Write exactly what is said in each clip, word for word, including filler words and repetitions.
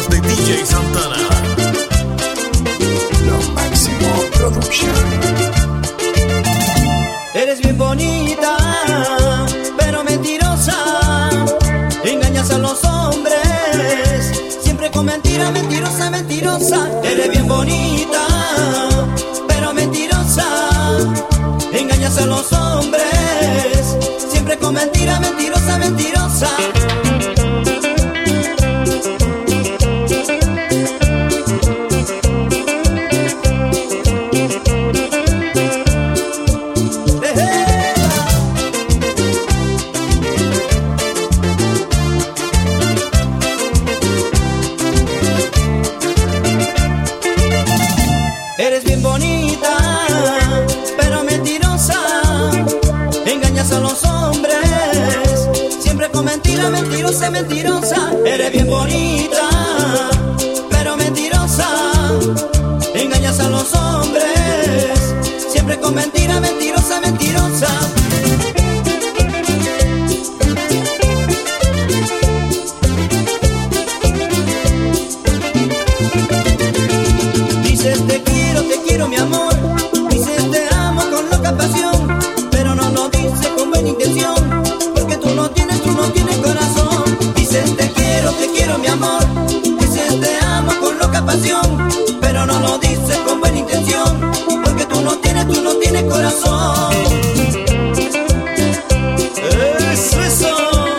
mezclas de D J Santana. Lo Máximo Production. Eres bien bonita, pero mentirosa. Engañas a los hombres, siempre con mentira, mentirosa, mentirosa. Eres bien bonita, pero mentirosa. Engañas a los hombres, siempre con mentira, mentirosa, mentirosa. Eres bien bonita, pero mentirosa. Engañas a los hombres, siempre con mentira, mentirosa, mentirosa. Eres bien bonita, pero mentirosa. Engañas a los hombres, siempre con mentira, mentirosa, mentirosa. Dices te quiero, te quiero mi amor. Dices te amo con loca pasión, pero no lo dices con buena intención, porque tú no tienes, tú no tienes corazón. Dices te quiero, te quiero mi amor. Dices te amo con loca pasión, pero no lo dices con buena intención, porque tú no tienes, tú no tienes corazón. Es eso.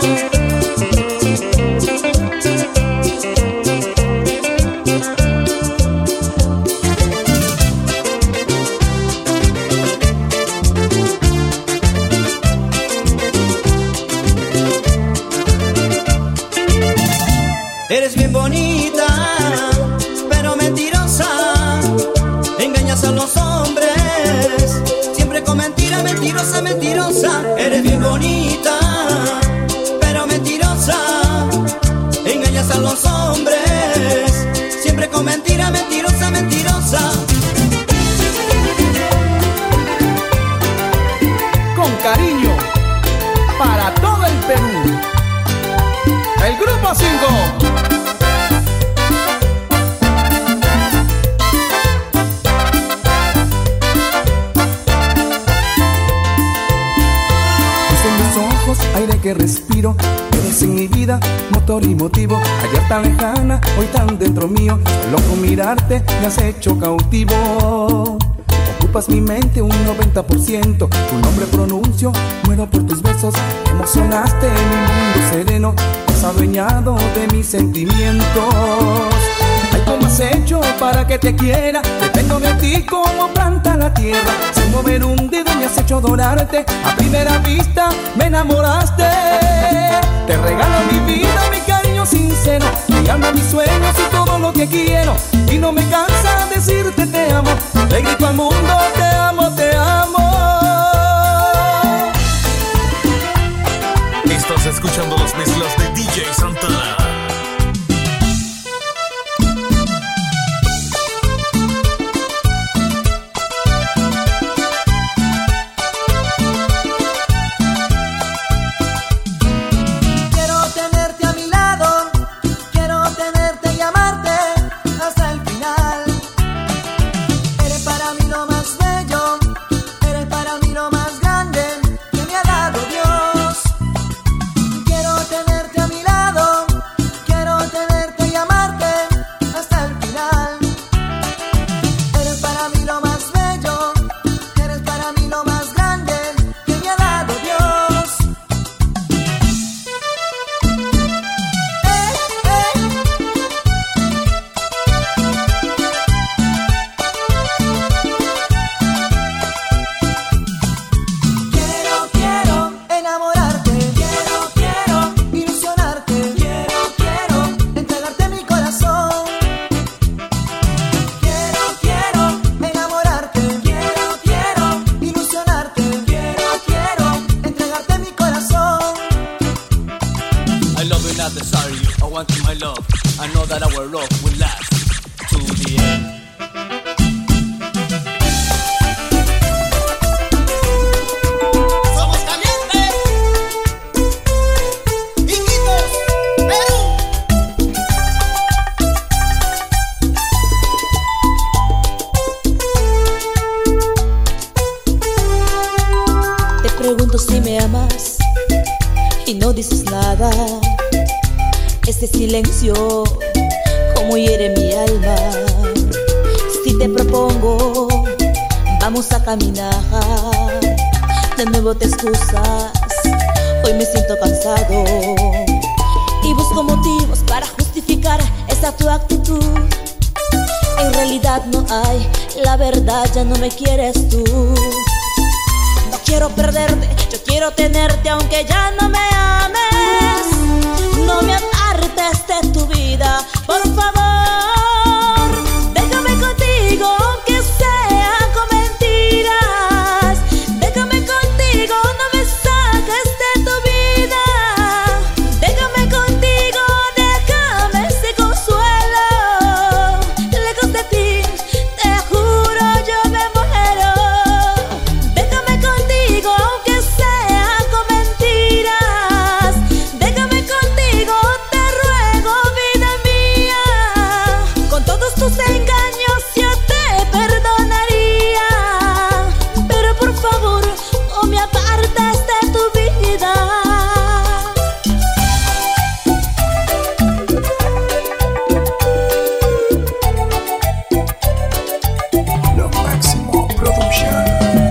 Eres bien bonita, pero mentirosa. Engañas a los hombres, siempre con mentira, mentirosa, mentirosa. Eres bien bonita, pero mentirosa. Engañas a los hombres, siempre con mentira, mentirosa, mentirosa. Con cariño, para todo el Perú, el Grupo cinco. Aire que respiro, eres en mi vida, motor y motivo. Ayer tan lejana, hoy tan dentro mío. Solo con mirarte me has hecho cautivo. Ocupas mi mente un noventa por ciento. Tu nombre pronuncio, muero por tus besos. Emocionaste mi mundo sereno, has adueñado de mis sentimientos. Ay, ¿cómo has hecho para que te quiera? Dependo de ti como planta la tierra. Sin mover un dedo me has hecho adorarte. A primera vista me enamoraste. Te regalo mi vida, mi cariño sincero, mi alma, mis sueños y todo lo que quiero. Y no me cansa decirte te amo. Le grito al mundo te amo, te amo. Estás escuchando las mezclas de D J Santana. Ese silencio como hiere mi alma. Si te propongo, vamos a caminar. De nuevo te excusas, hoy me siento cansado y busco motivos para justificar esa tu actitud. En realidad no hay, la verdad ya no me quieres tú. No quiero perderte, yo quiero tenerte aunque ya no me ames. No me apartes de tu vida, por favor. Déjame contigo aunque sea con mentiras. Déjame contigo, no me saques de tu vida. Déjame contigo, déjame ese consuelo. Lejos de ti, te juro yo me muero. Déjame contigo aunque sea con mentiras. Déjame contigo, te ruego, vida mía. Con todos tus engaños yo te perdonaría, pero por favor no me apartes de tu vida. Lo Máximo Production.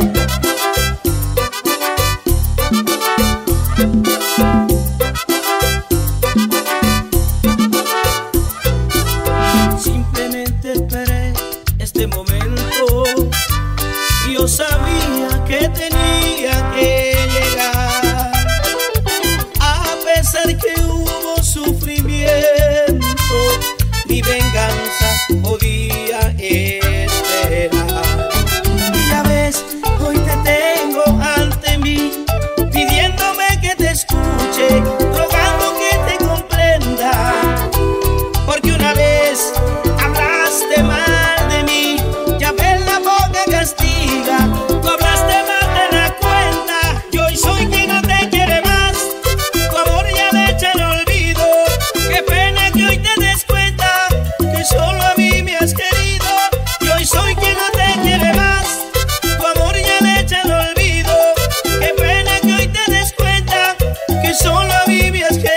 Simplemente esperé este momento. Yo sabía que tenía que llegar. A pesar que hubo sufrimiento, mi venganza podía esperar. Y ya ves, hoy te tengo ante mí, pidiéndome que te escuche, rogando que te comprenda. Porque una vez hablaste mal de mí, ya ves la boca castiga. Tú hablaste más de la cuenta, yo hoy soy quien no te quiere más. Tu amor ya le echa el olvido. Qué pena que hoy te des cuenta que solo a mí me has querido. Yo hoy soy quien no te quiere más. Tu amor ya le echa el olvido. Qué pena que hoy te des cuenta que solo a mí me has querido.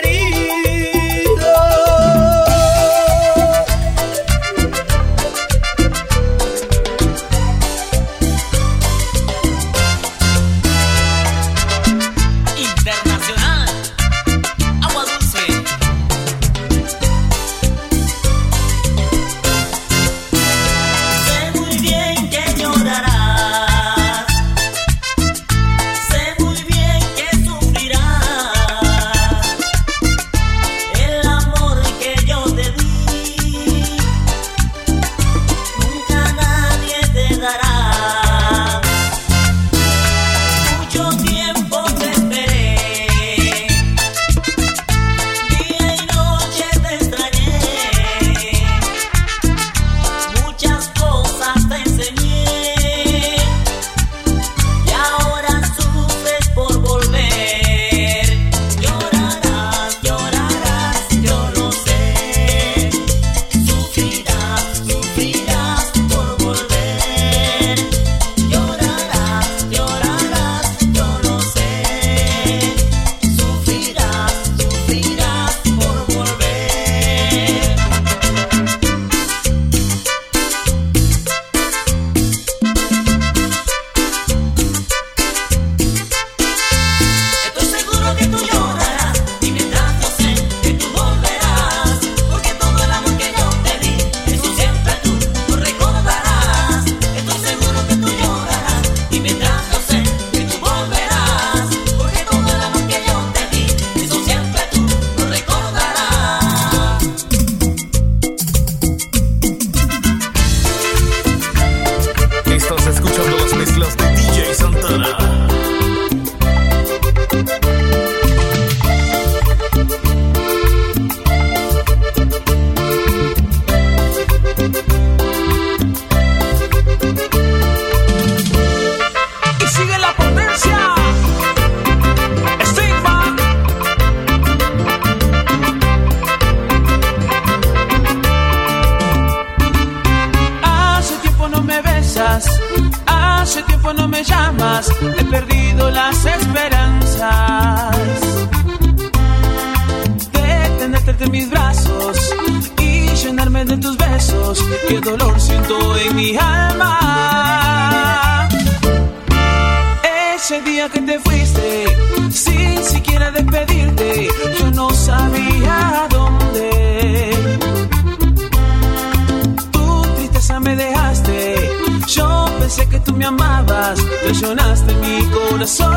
Internacional, agua dulce. Sé muy bien que llorarás, sé muy bien que sufrirás. El amor que yo te di, nunca nadie te dará. Mucho tiempo te esperé, día y noche te extrañé, muchas cosas te enseñé, y ahora sufres por volver. Llorarás, llorarás, yo lo sé, sufrirás, sufrirás por volver. Llorarás, llorarás, yo lo sé, sufrirás, sufrirás por volver. Estoy seguro que tú llorarás, y mientras yo sé que tú volverás, porque todo el amor que yo te di, eso siempre tú lo recordarás. Estoy seguro que tú llorarás, y mientras yo sé que tú volverás, porque todo el amor que yo te di, eso siempre tú lo recordarás. Estás escuchando las mezclas de D J Santana. Y sigue la potencia. Estigma. Hace tiempo no me besas, hace tiempo no me llamas, he perdido las esperanzas de tenerte entre mis brazos. Libérame de tus besos, qué dolor siento en mi alma. Ese día que te fuiste, sin siquiera despedirte, yo no sabía dónde. Tu tristeza me dejaste, yo pensé que tú me amabas, traicionaste mi corazón.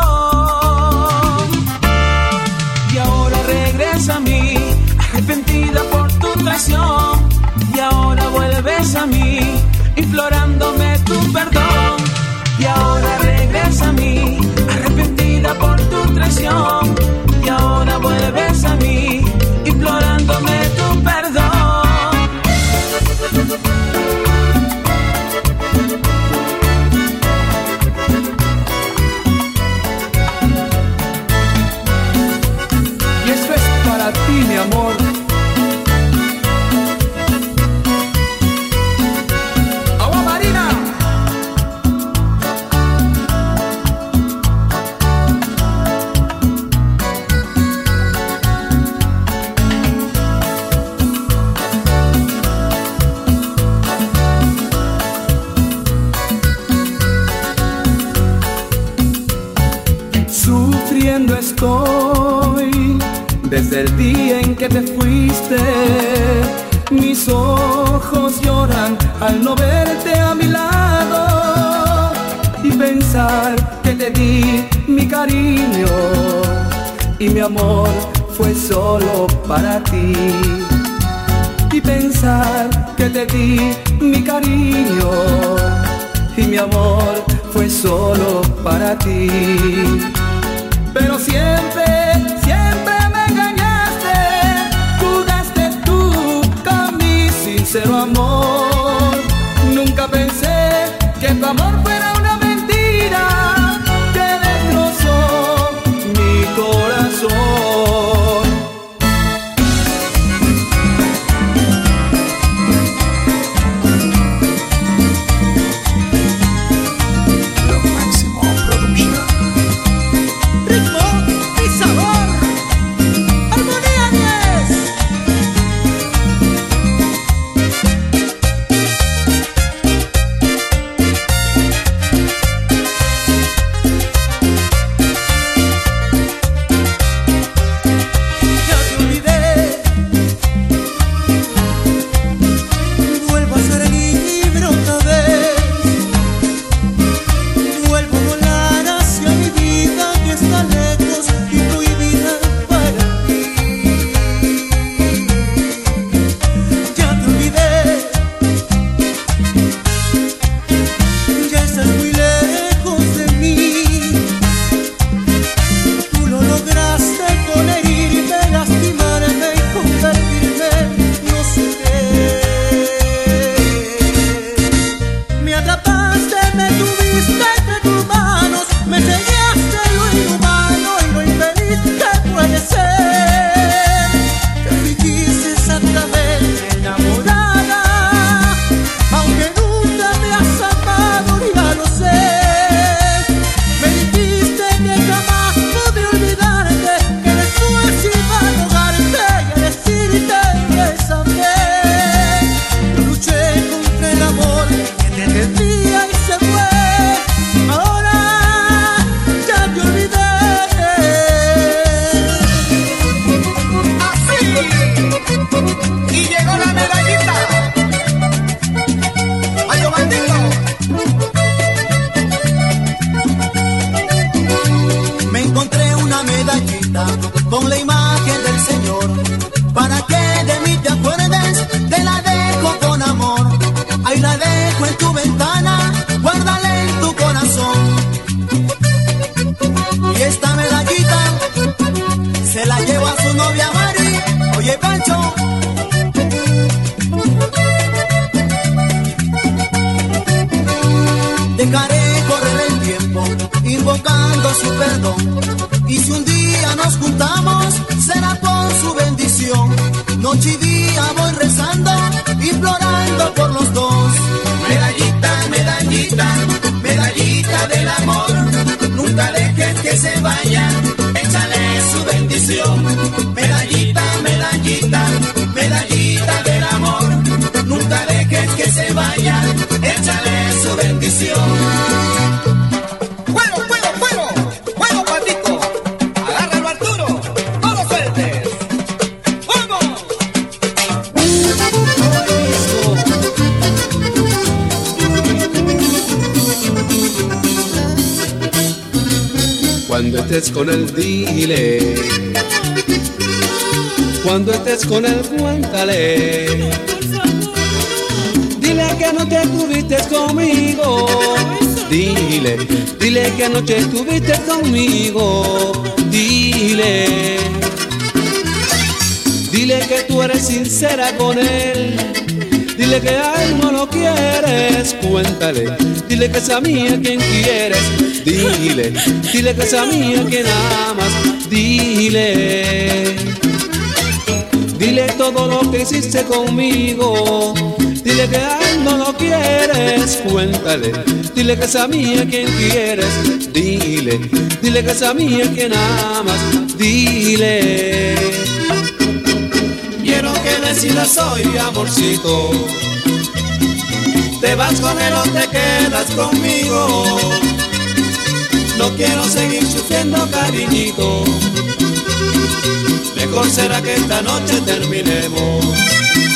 Y ahora regresa a mí, arrepentida por tu traición. Y ahora vuelves a mí, implorándome tu perdón. Y ahora regresa a mí, arrepentida por tu traición. Y ahora vuelves a mí, implorándome tu perdón. Y esto es para ti, mi amor. Sufriendo estoy desde el día en que te fuiste. Mis ojos lloran al no verte a mi lado y pensar que te di mi cariño y mi amor fue solo para ti. Y pensar que te di mi cariño y mi amor fue solo para ti. Pero siempre, siempre me engañaste, jugaste tú con mi sincero amor. Nunca pensé que tu amor fuera una mentira que destrozó mi corazón. Lo Máximo Producción. Con la imagen del Señor, para que de mí te acuerdes, te la dejo con amor. Ahí la dejo en tu ventana, guárdala en tu corazón. Y esta medallita se la llevo a su novia Mari. Oye Pancho, dejaré correr el tiempo, invocando su perdón. Y si un día nos juntamos, será por su bendición. Noche y día voy rezando, implorando por los dos. Medallita, medallita, medallita del amor. Nunca dejes que se vaya, échale su bendición. Medallita, medallita, medallita del amor. Cuando estés con él, dile. Cuando estés con él, cuéntale. Dile que anoche estuviste conmigo. Dile, dile que anoche estuviste conmigo. Dile. Dile que tú eres sincera con él. Dile que a él no lo quieres, cuéntale. Dile que es a mí a quien quieres. Dile, dile que es a mí a quien amas. Dile. Dile todo lo que hiciste conmigo. Dile que a él no lo quieres, cuéntale. Dile que es a mí a quien quieres. Dile, dile que es a mí a quien amas. Dile. Quiero que decidas hoy, amorcito. ¿Te vas con él o te quedas conmigo? No quiero seguir sufriendo, cariñito. Mejor será que esta noche terminemos.